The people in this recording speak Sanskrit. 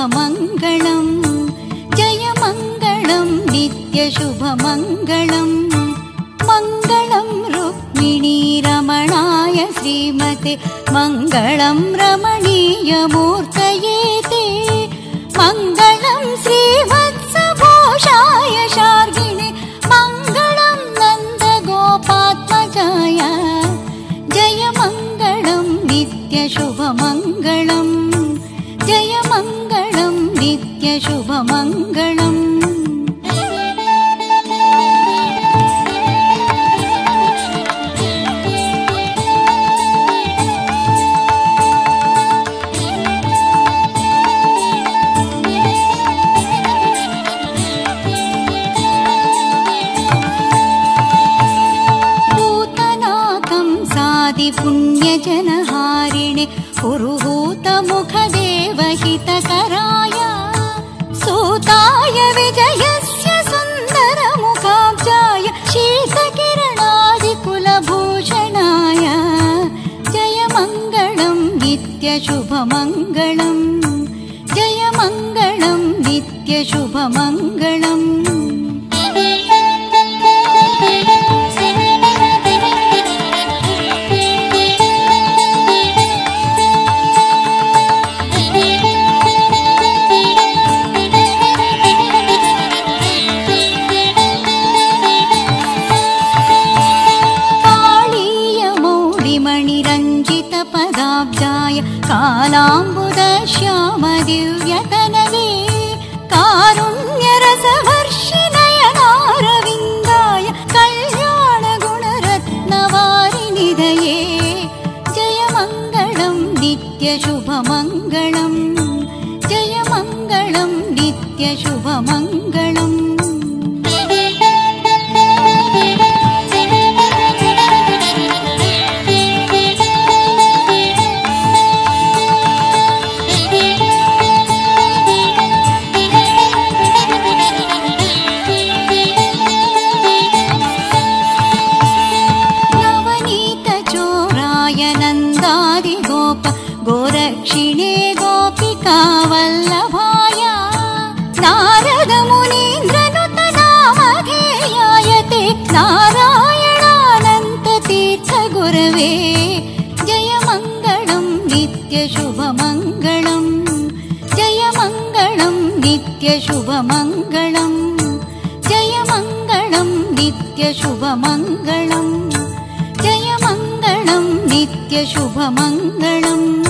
नित्यशुभमङ्गलम् जयमङ्गलं नित्यशुभमङ्गलम् मङ्गलं रुक्मिणी रमणाय श्रीमते मङ्गलं रमणीयमूर्तये ते मङ्गलं श्रीवत्सघोषाय शार्गिणे मङ्गलं नन्दगोपात्मजाय जयमङ्गलं नित्यशुभमङ्गलम् जयमङ्गलं नित्यशुभमङ्गलम् पुण्यजनहारिणे पुरुहूतमुखदेवहितकराय सूताय विजयस्य सुन्दरमुखाब्जाय शीतकिरणादिकुलभूषणाय जयमङ्गलं नित्यशुभमङ्गलम् जयमङ्गलं नित्यशुभमङ्गलम् पदाब्जाय कालाम्बुदश्यामदिव्यतनवे कारुण्यरसवर्षिणयनारविन्दाय कल्याणगुणरत्नवारिनिधये जयमङ्गलं नित्यशुभमङ्गलम् जयमङ्गलं नित्यशुभमङ्गलम् गोरक्षिणे गोपिकावल्लभाय नारदमुनीन्द्रनुतनामधेयाय ते नारायणानन्ततीर्थगुरवे जयमङ्गलं नित्यशुभमङ्गलम् जयमङ्गलं नित्यशुभमङ्गलम् जयमङ्गलं नित्यशुभमङ्गलम् जयमङ्गलं नित्यशुभमङ्गलम्